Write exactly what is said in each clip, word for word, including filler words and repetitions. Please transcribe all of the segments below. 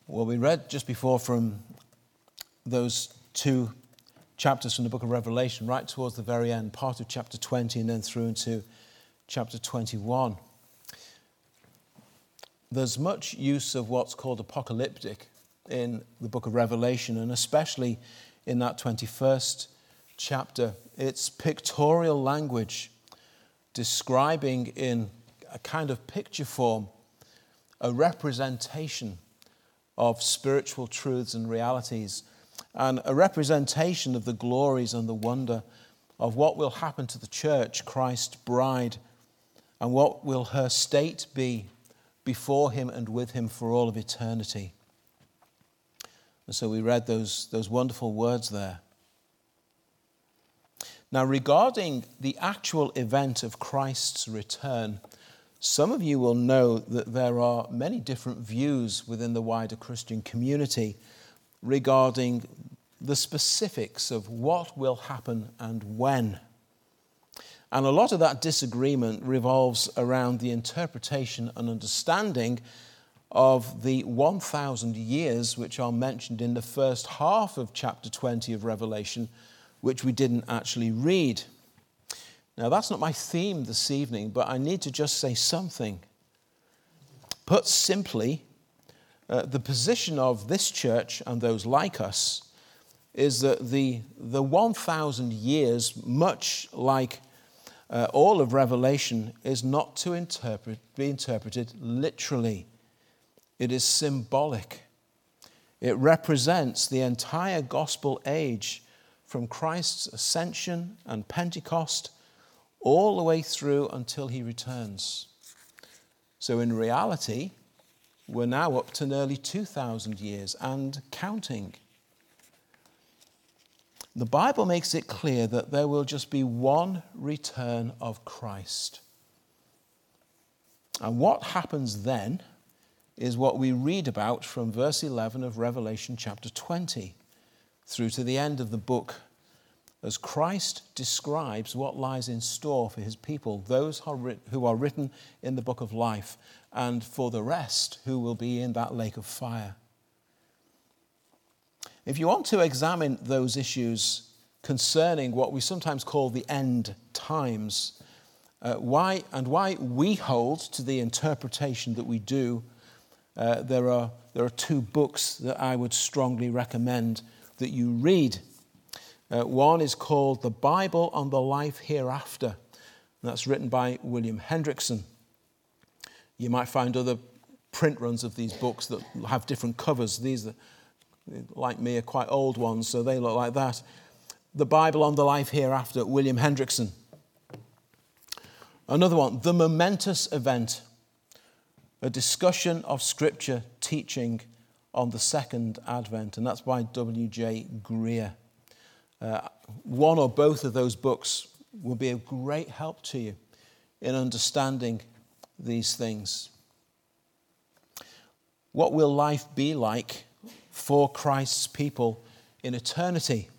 Well, we read just before from those two chapters from the book of Revelation, right towards the very end, part of chapter twenty and then through into chapter twenty-one. There's much use of what's called apocalyptic in the book of Revelation, and especially in that twenty-first chapter. It's pictorial language describing in a kind of picture form a representation of spiritual truths and realities, and a representation of the glories and the wonder of what will happen to the church, Christ's bride, and what will her state be before him and with him for all of eternity. And so we read those, those wonderful words there. Now, regarding the actual event of Christ's return, some of you will know that there are many different views within the wider Christian community regarding the specifics of what will happen and when. And a lot of that disagreement revolves around the interpretation and understanding of the one thousand years which are mentioned in the first half of chapter twenty of Revelation, which we didn't actually read. Now, that's not my theme this evening, but I need to just say something. Put simply, uh, the position of this church and those like us is that the, the one thousand years, much like uh, all of Revelation, is not to interpret, be interpreted literally. It is symbolic. It represents the entire gospel age from Christ's ascension and Pentecost all the way through until he returns. So in reality, we're now up to nearly two thousand years and counting. The Bible makes it clear that there will just be one return of Christ. And what happens then is what we read about from verse eleven of Revelation chapter twenty through to the end of the book, as Christ describes what lies in store for his people, those who are written in the book of life, and for the rest who will be in that lake of fire. If you want to examine those issues concerning what we sometimes call the end times, uh, why and why we hold to the interpretation that we do, uh, there are there are two books that I would strongly recommend that you read. Uh, one is called The Bible on the Life Hereafter. And that's written by William Hendrickson. You might find other print runs of these books that have different covers. These, are, like me, are quite old ones, so they look like that. The Bible on the Life Hereafter, William Hendrickson. Another one, The Momentous Event, a discussion of Scripture teaching on the Second Advent, and that's by W J Greer. Uh, one or both of those books will be of great help to you in understanding these things. What will life be like for Christ's people in eternity?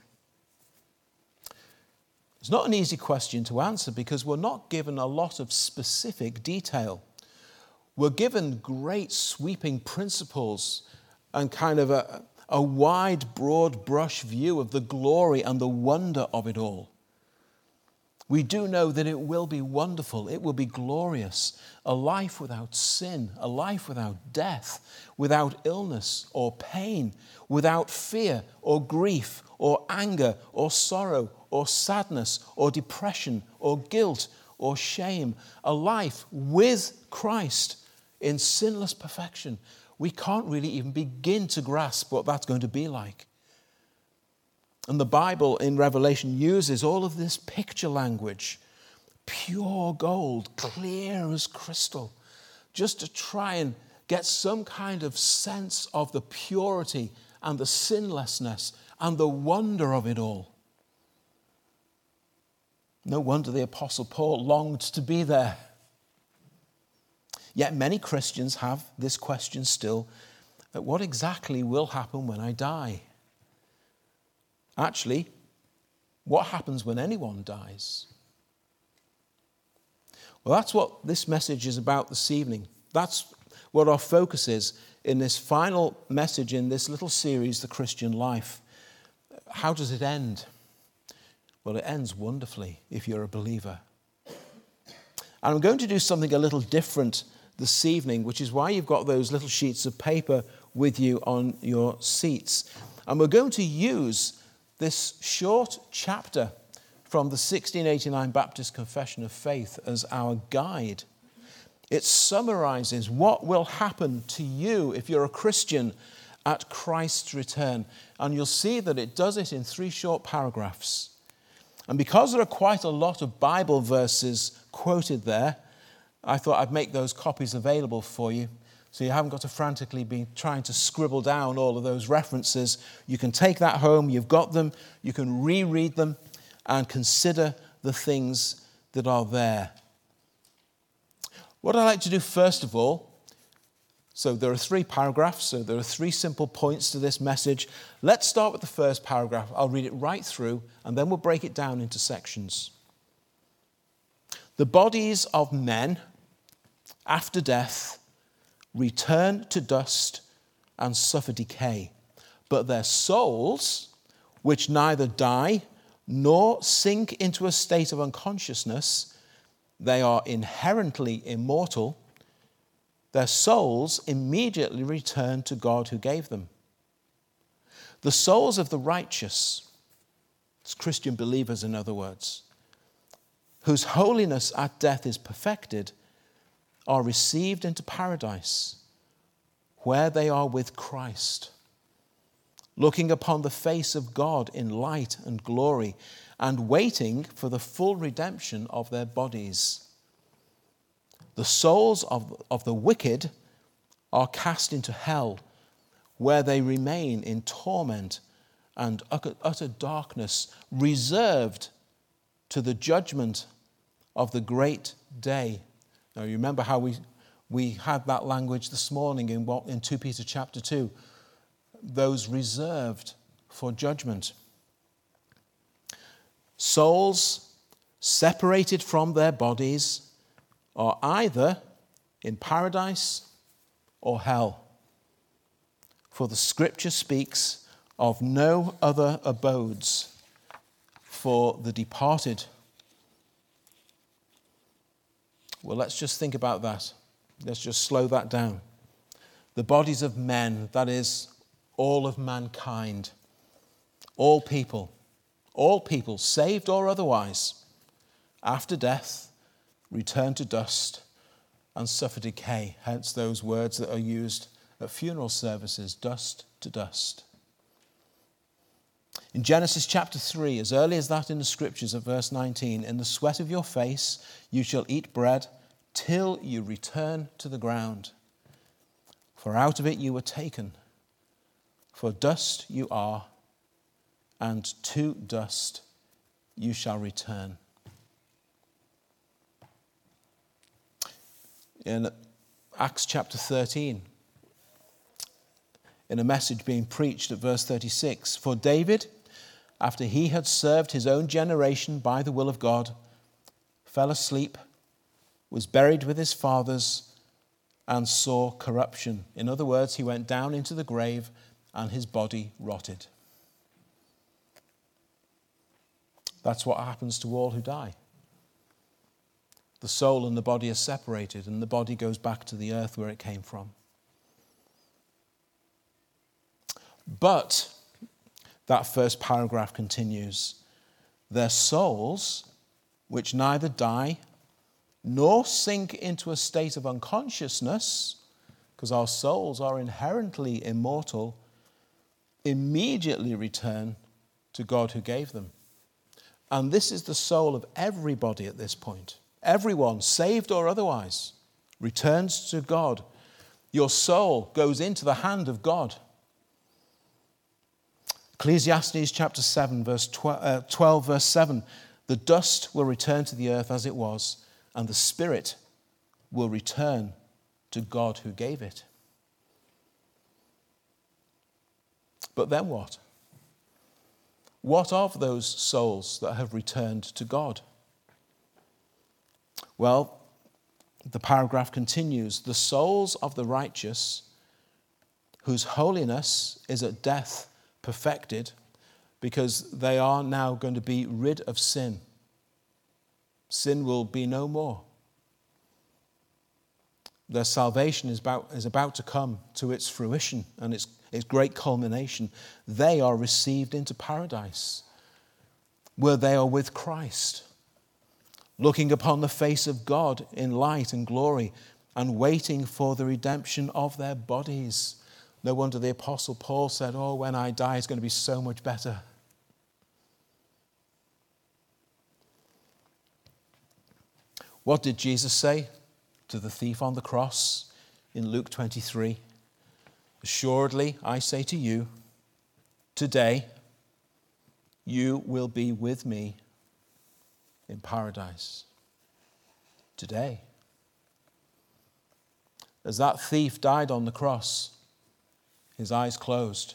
It's not an easy question to answer because we're not given a lot of specific detail. We're given great sweeping principles and kind of a a wide, broad brush view of the glory and the wonder of it all. We do know that it will be wonderful, it will be glorious, a life without sin, a life without death, without illness or pain, without fear or grief or anger or sorrow or sadness or depression or guilt or shame, a life with Christ in sinless perfection. We can't really even begin to grasp what that's going to be like. And the Bible in Revelation uses all of this picture language, pure gold, clear as crystal, just to try and get some kind of sense of the purity and the sinlessness and the wonder of it all. No wonder the Apostle Paul longed to be there. Yet many Christians have this question still, what exactly will happen when I die? Actually, what happens when anyone dies? Well, that's what this message is about this evening. That's what our focus is, in this final message in this little series, The Christian Life. How does it end? Well, it ends wonderfully if you're a believer. And I'm going to do something a little different this evening, which is why you've got those little sheets of paper with you on your seats. And we're going to use this short chapter from the sixteen eighty-nine Baptist Confession of Faith as our guide. It summarizes what will happen to you if you're a Christian at Christ's return. And you'll see that it does it in three short paragraphs. And because there are quite a lot of Bible verses quoted there, I thought I'd make those copies available for you, so you haven't got to frantically be trying to scribble down all of those references. You can take that home, you've got them, you can reread them and consider the things that are there. What I'd like to do first of all, so there are three paragraphs, so there are three simple points to this message. Let's start with the first paragraph. I'll read it right through, and then we'll break it down into sections. The bodies of men, after death, return to dust and suffer decay, but their souls, which neither die nor sink into a state of unconsciousness, they are inherently immortal. Their souls immediately return to God who gave them. The souls of the righteous, it's Christian believers in other words, whose holiness at death is perfected, are received into paradise, where they are with Christ, looking upon the face of God in light and glory, and waiting for the full redemption of their bodies. The souls of, of the wicked are cast into hell, where they remain in torment and utter, utter darkness, reserved to the judgment of the great day. Now, you remember how we, we had that language this morning in, in Second Peter chapter two. Those reserved for judgment. Souls separated from their bodies are either in paradise or hell. For the scripture speaks of no other abodes for the departed. Well, let's just think about that. Let's just slow that down. The bodies of men, that is, all of mankind, all people, all people, saved or otherwise, after death, return to dust and suffer decay. Hence those words that are used at funeral services, dust to dust. In Genesis chapter three, as early as that in the scriptures at verse nineteen, in the sweat of your face you shall eat bread till you return to the ground. For out of it you were taken. For dust you are, and to dust you shall return. In Acts chapter thirteen, in a message being preached at verse thirty-six, for David, after he had served his own generation by the will of God, fell asleep, was buried with his fathers, and saw corruption. In other words, he went down into the grave and his body rotted. That's what happens to all who die. The soul and the body are separated, and the body goes back to the earth where it came from. But, that first paragraph continues, their souls, which neither die nor sink into a state of unconsciousness, because our souls are inherently immortal, immediately return to God who gave them. And this is the soul of everybody at this point. Everyone, saved or otherwise, returns to God. Your soul goes into the hand of God. Ecclesiastes chapter seven, verse twelve, verse seven, the dust will return to the earth as it was, and the spirit will return to God who gave it. But then what? What of those souls that have returned to God? Well, the paragraph continues, the souls of the righteous whose holiness is at death perfected, because they are now going to be rid of sin. Sin will be no more. Their salvation is about, is about to come to its fruition and its, its great culmination. They are received into paradise, where they are with Christ, looking upon the face of God in light and glory and waiting for the redemption of their bodies. No wonder the Apostle Paul said, oh, when I die, it's going to be so much better. What did Jesus say to the thief on the cross in Luke twenty-three? Assuredly, I say to you, today you will be with me in paradise. Today. As that thief died on the cross, his eyes closed,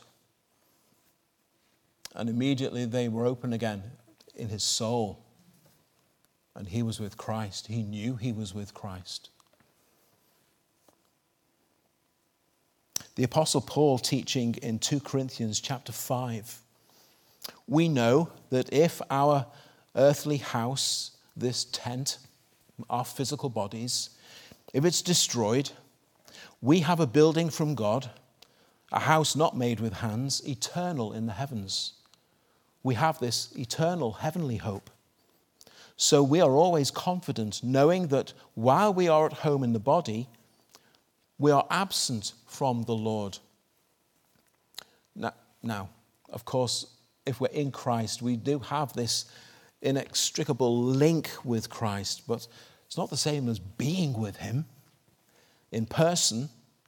and immediately they were open again in his soul. And he was with Christ. He knew he was with Christ. The Apostle Paul, teaching in Second Corinthians chapter five, we know that if our earthly house, this tent, our physical bodies, if it's destroyed, we have a building from God, a house not made with hands, eternal in the heavens. We have this eternal heavenly hope. So we are always confident, knowing that while we are at home in the body, we are absent from the Lord. Now, now, of course, if we're in Christ, we do have this inextricable link with Christ, but it's not the same as being with him in person.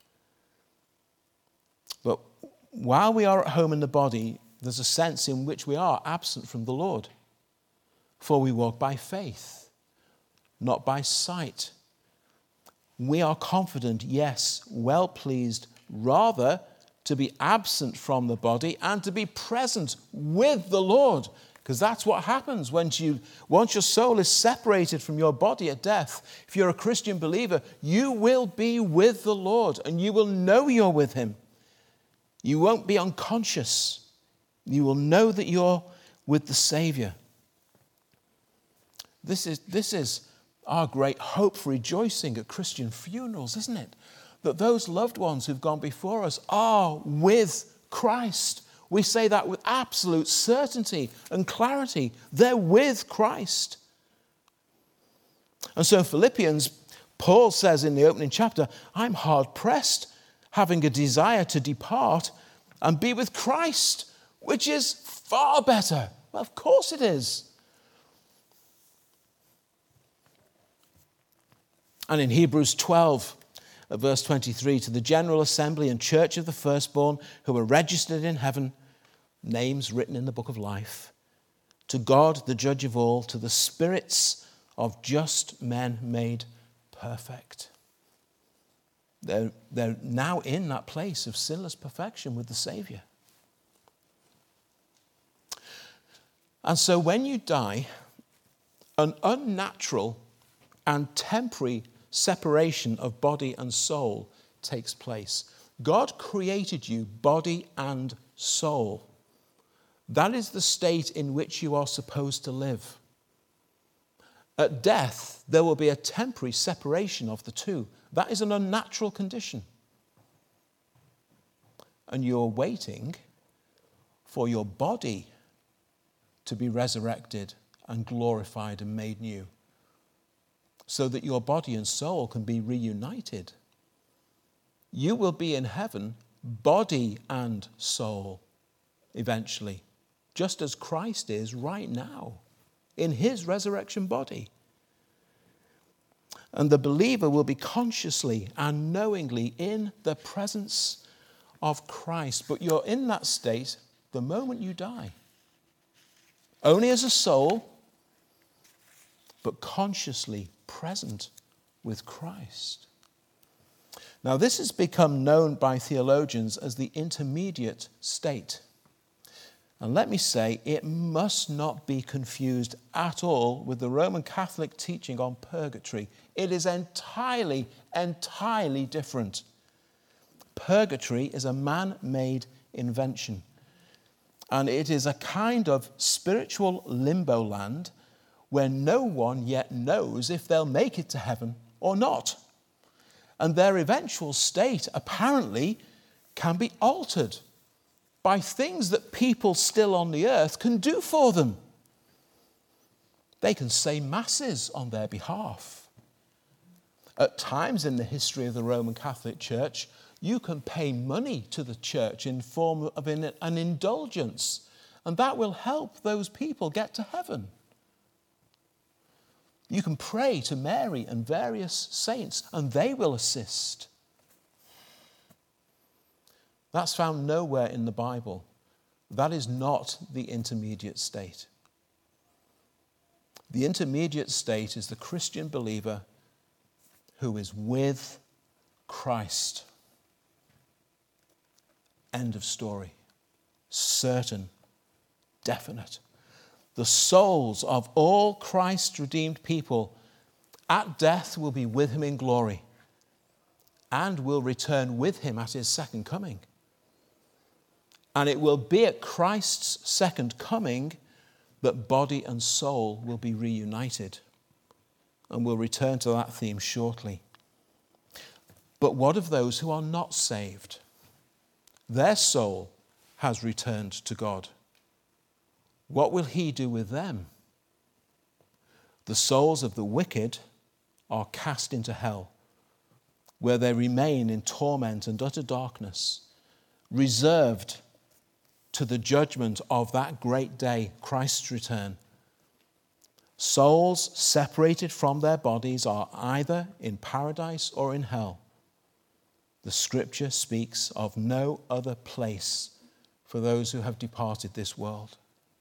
But while we are at home in the body, there's a sense in which we are absent from the Lord. For we walk by faith, not by sight. We are confident, yes, well pleased, rather to be absent from the body and to be present with the Lord. Because that's what happens when you, once your soul is separated from your body at death. If you're a Christian believer, you will be with the Lord and you will know you're with him. You won't be unconscious. You will know that you're with the Savior. This is, this is our great hope for rejoicing at Christian funerals, isn't it? That those loved ones who've gone before us are with Christ. We say that with absolute certainty and clarity. They're with Christ. And so in Philippians, Paul says in the opening chapter, I'm hard pressed, having a desire to depart and be with Christ, which is far better. Well, of course it is. And in Hebrews twelve, verse twenty-three, to the general assembly and church of the firstborn who are registered in heaven, names written in the book of life, to God, the judge of all, to the spirits of just men made perfect. They're, they're now in that place of sinless perfection with the Savior. And so when you die, an unnatural and temporary separation of body and soul takes place. God created you body and soul. That is the state in which you are supposed to live. At death, there will be a temporary separation of the two. That is an unnatural condition. And you're waiting for your body to be resurrected and glorified and made new, so that your body and soul can be reunited. You will be in heaven, body and soul, eventually, just as Christ is right now, in his resurrection body. And the believer will be consciously and knowingly in the presence of Christ. But you're in that state the moment you die. Only as a soul, but consciously present with Christ. Now, this has become known by theologians as the intermediate state. And let me say, it must not be confused at all with the Roman Catholic teaching on purgatory. It is entirely, entirely different. Purgatory is a man-made invention. And it is a kind of spiritual limbo land where no one yet knows if they'll make it to heaven or not. And their eventual state apparently can be altered by things that people still on the earth can do for them. They can say masses on their behalf. At times in the history of the Roman Catholic Church, you can pay money to the church in form of an indulgence, and that will help those people get to heaven. You can pray to Mary and various saints, and they will assist. That's found nowhere in the Bible. That is not the intermediate state. The intermediate state is the Christian believer who is with Christ. End of story. Certain, definite. The souls of all Christ's redeemed people at death will be with him in glory and will return with him at his second coming. And it will be at Christ's second coming that body and soul will be reunited. And we'll return to that theme shortly. But what of those who are not saved? Their soul has returned to God. What will he do with them? The souls of the wicked are cast into hell, where they remain in torment and utter darkness, reserved to the judgment of that great day, Christ's return. Souls separated from their bodies are either in paradise or in hell. The scripture speaks of no other place for those who have departed this world.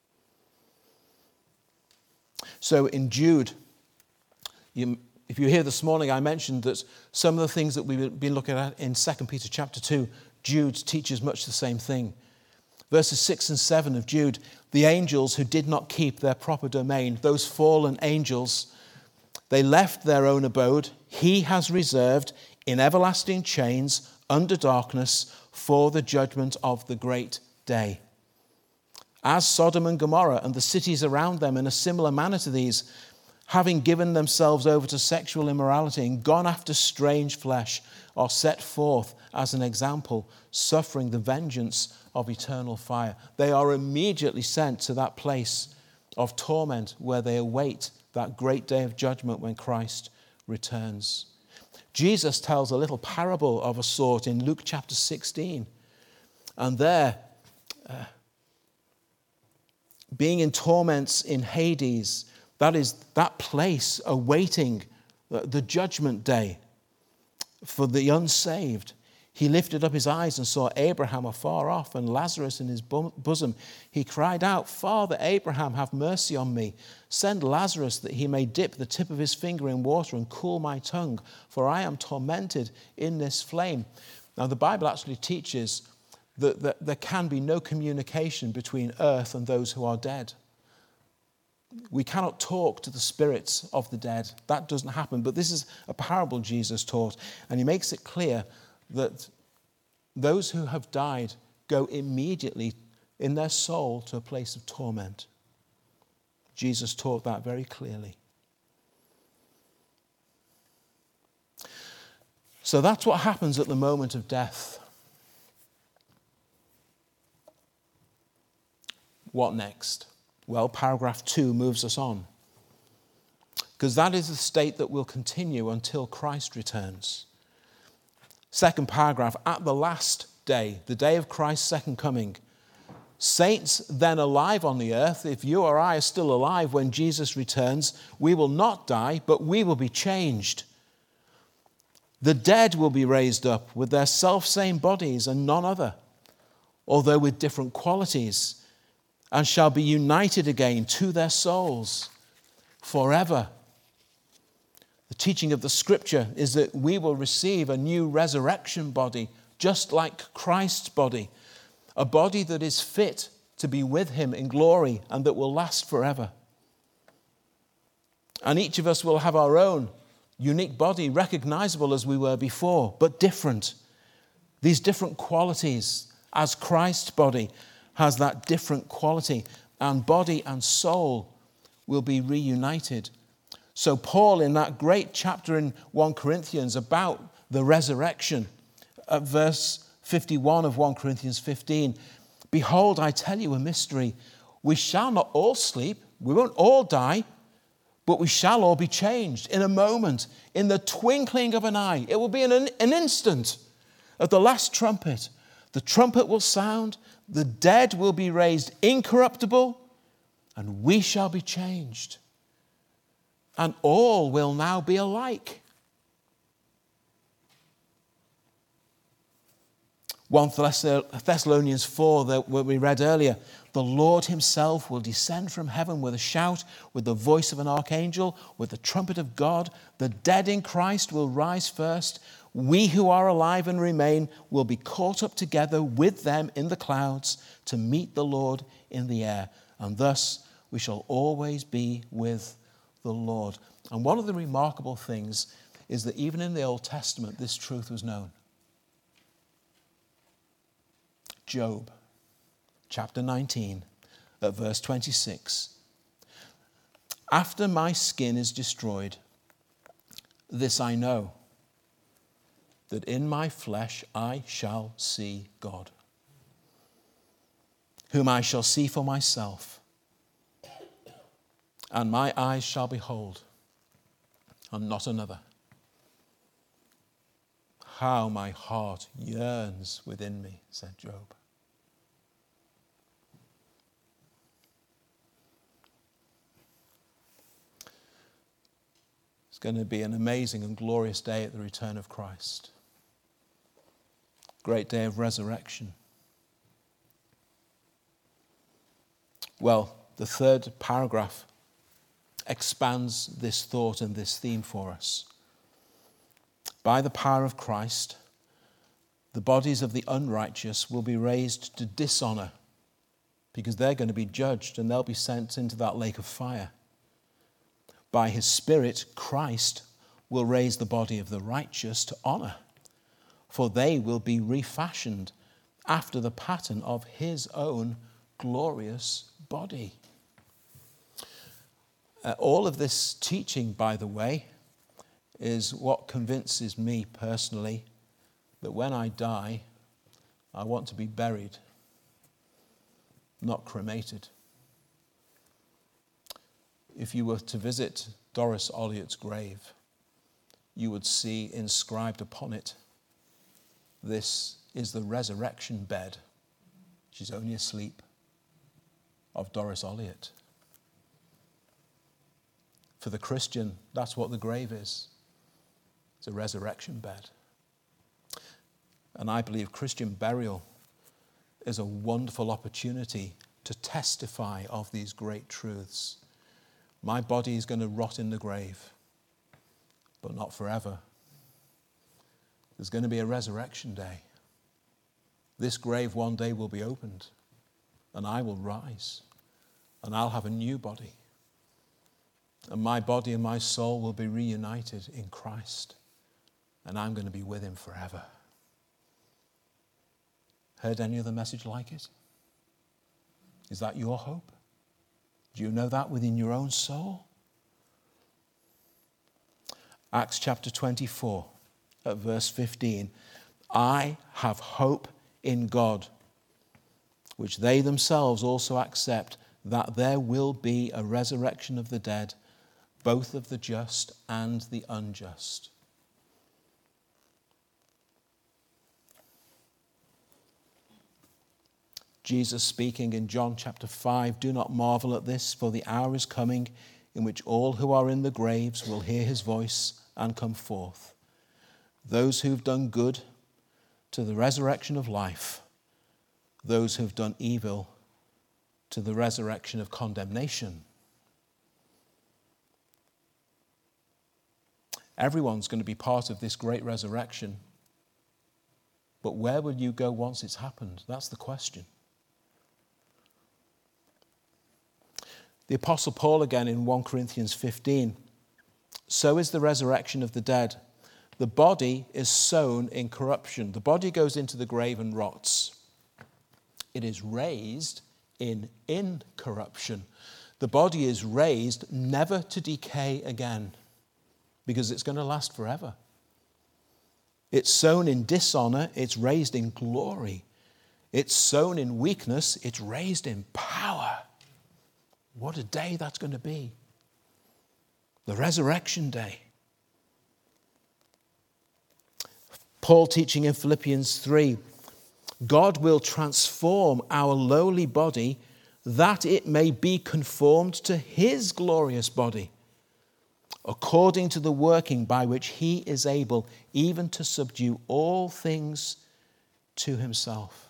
So in Jude, you, if you hear this morning, I mentioned that some of the things that we've been looking at in Second Peter chapter two, Jude teaches much the same thing. Verses six and seven of Jude, the angels who did not keep their proper domain, those fallen angels, they left their own abode. He has reserved in everlasting chains under darkness for the judgment of the great day. As Sodom and Gomorrah and the cities around them in a similar manner to these, having given themselves over to sexual immorality and gone after strange flesh, are set forth as an example, suffering the vengeance of eternal fire. They are immediately sent to that place of torment where they await that great day of judgment when Christ returns. Jesus tells a little parable of a sort in Luke chapter sixteen. And there, uh, being in torments in Hades, that is that place awaiting the judgment day for the unsaved. He lifted up his eyes and saw Abraham afar off and Lazarus in his bosom. He cried out, "Father Abraham, have mercy on me. Send Lazarus that he may dip the tip of his finger in water and cool my tongue, for I am tormented in this flame." Now the Bible actually teaches that, that there can be no communication between earth and those who are dead. We cannot talk to the spirits of the dead. That doesn't happen. But this is a parable Jesus taught, and he makes it clear that those who have died go immediately in their soul to a place of torment. Jesus taught that very clearly. So that's what happens at the moment of death. What next? Well, paragraph two moves us on, because that is the state that will continue until Christ returns. Second paragraph, at the last day, the day of Christ's second coming, saints then alive on the earth, if you or I are still alive when Jesus returns, we will not die, but we will be changed. The dead will be raised up with their self-same bodies and none other, although with different qualities, and shall be united again to their souls forever. The teaching of the scripture is that we will receive a new resurrection body, just like Christ's body, a body that is fit to be with him in glory and that will last forever. And each of us will have our own unique body, recognizable as we were before, but different. These different qualities, as Christ's body has that different quality, and body and soul will be reunited. So Paul, in that great chapter in First Corinthians about the resurrection, at verse fifty-one of First Corinthians fifteen, behold, I tell you a mystery. We shall not all sleep, we won't all die, but we shall all be changed in a moment, in the twinkling of an eye. It will be in an, an instant. At the last trumpet, the trumpet will sound, the dead will be raised incorruptible, and we shall be changed. And all will now be alike. First Thessalonians four, that we read earlier, the Lord himself will descend from heaven with a shout, with the voice of an archangel, with the trumpet of God. The dead in Christ will rise first. We who are alive and remain will be caught up together with them in the clouds to meet the Lord in the air. And thus we shall always be with the Lord. And one of the remarkable things is that even in the Old Testament, this truth was known. Job, chapter nineteen, at verse twenty-six. After my skin is destroyed, this I know, that in my flesh I shall see God, whom I shall see for myself, and my eyes shall behold, and not another. How my heart yearns within me, said Job. It's going to be an amazing and glorious day at the return of Christ. Great day of resurrection. Well, the third paragraph expands this thought and this theme for us. By the power of Christ, the bodies of the unrighteous will be raised to dishonor, because they're going to be judged and they'll be sent into that lake of fire. By his Spirit, Christ will raise the body of the righteous to honor, for they will be refashioned after the pattern of his own glorious body. Uh, all of this teaching, by the way, is what convinces me personally that when I die, I want to be buried, not cremated. If you were to visit Doris Olliott's grave, you would see inscribed upon it, this is the resurrection bed, she's only asleep, of Doris Olliott. For the Christian, that's what the grave is. It's a resurrection bed. And I believe Christian burial is a wonderful opportunity to testify of these great truths. My body is going to rot in the grave, but not forever. There's going to be a resurrection day. This grave one day will be opened, and I will rise, and I'll have a new body. And my body and my soul will be reunited in Christ, and I'm going to be with him forever. Heard any other message like it? Is that your hope? Do you know that within your own soul? Acts chapter twenty-four, at verse fifteen. I have hope in God, which they themselves also accept, that there will be a resurrection of the dead, both of the just and the unjust. Jesus speaking in John chapter five, do not marvel at this, for the hour is coming in which all who are in the graves will hear his voice and come forth. Those who've done good to the resurrection of life, those who've done evil to the resurrection of condemnation. Everyone's going to be part of this great resurrection. But where will you go once it's happened? That's the question. The Apostle Paul again in First Corinthians fifteen. So is the resurrection of the dead. The body is sown in corruption. The body goes into the grave and rots. It is raised in incorruption. The body is raised never to decay again, because it's going to last forever. It's sown in dishonor, it's raised in glory. It's sown in weakness, it's raised in power. What a day that's going to be. The resurrection day. Paul teaching in Philippians three, God will transform our lowly body that it may be conformed to his glorious body, according to the working by which he is able even to subdue all things to himself.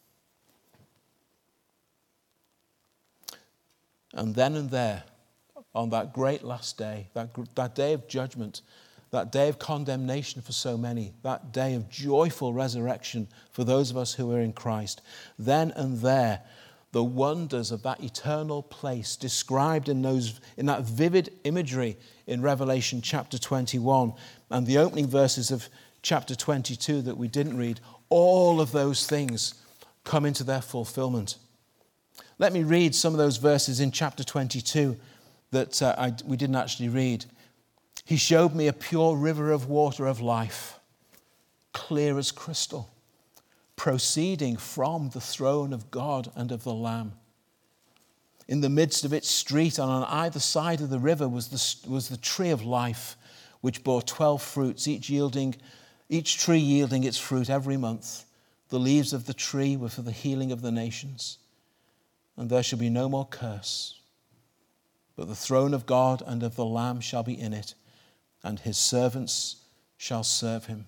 And then and there, on that great last day, that, that day of judgment, that day of condemnation for so many, that day of joyful resurrection for those of us who are in Christ, then and there, the wonders of that eternal place described in those in that vivid imagery in Revelation chapter twenty-one and the opening verses of chapter twenty-two that we didn't read, all of those things come into their fulfillment. Let me read some of those verses in chapter twenty-two that uh, I, we didn't actually read. He showed me a pure river of water of life, clear as crystal, proceeding from the throne of God and of the Lamb. In the midst of its street and on either side of the river was the, was the tree of life, which bore twelve fruits, each yielding, each tree yielding its fruit every month. The leaves of the tree were for the healing of the nations. And there shall be no more curse, but the throne of God and of the Lamb shall be in it, and his servants shall serve him.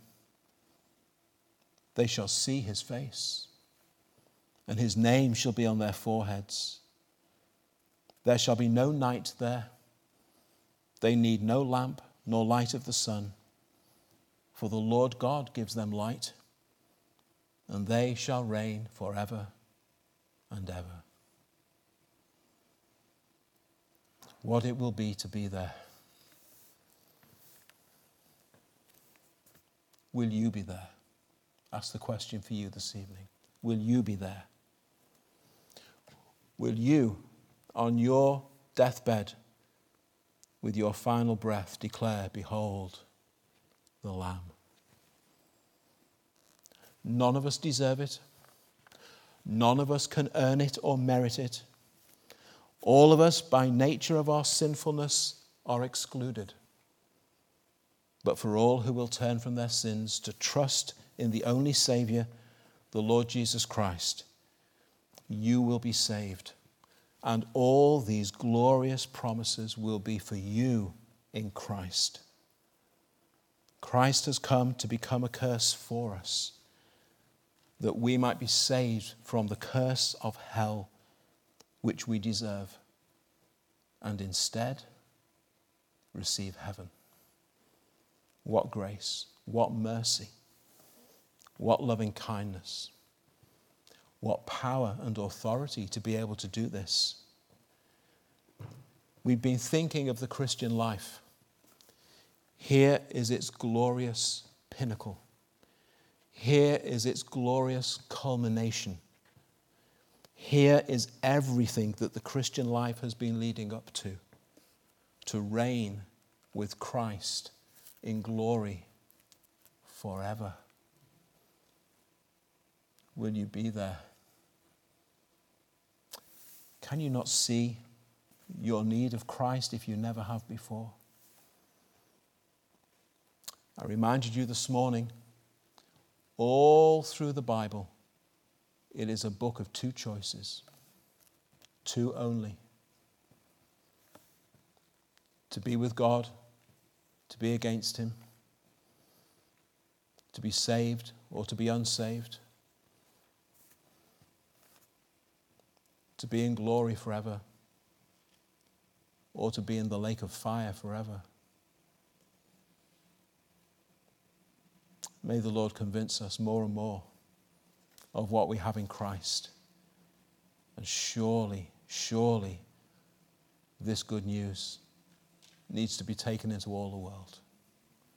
They shall see his face, and his name shall be on their foreheads. There shall be no night there. They need no lamp nor light of the sun, for the Lord God gives them light, and they shall reign forever and ever. What it will be to be there. Will you be there? That's the question for you this evening. Will you be there? Will you, on your deathbed, with your final breath, declare, behold, the Lamb? None of us deserve it. None of us can earn it or merit it. All of us, by nature of our sinfulness, are excluded. But for all who will turn from their sins to trust in the only Savior, the Lord Jesus Christ, you will be saved. And all these glorious promises will be for you in Christ. Christ has come to become a curse for us, that we might be saved from the curse of hell, which we deserve, and instead receive heaven. What grace, what mercy, what loving kindness, what power and authority to be able to do this. We've been thinking of the Christian life. Here is its glorious pinnacle. Here is its glorious culmination. Here is everything that the Christian life has been leading up to, to reign with Christ in glory forever. Will you be there? Can you not see your need of Christ if you never have before? I reminded you this morning, all through the Bible, it is a book of two choices, two only. To be with God, to be against him, to be saved or to be unsaved, to be in glory forever or to be in the lake of fire forever. May the Lord convince us more and more of what we have in Christ. And surely, surely, this good news needs to be taken into all the world.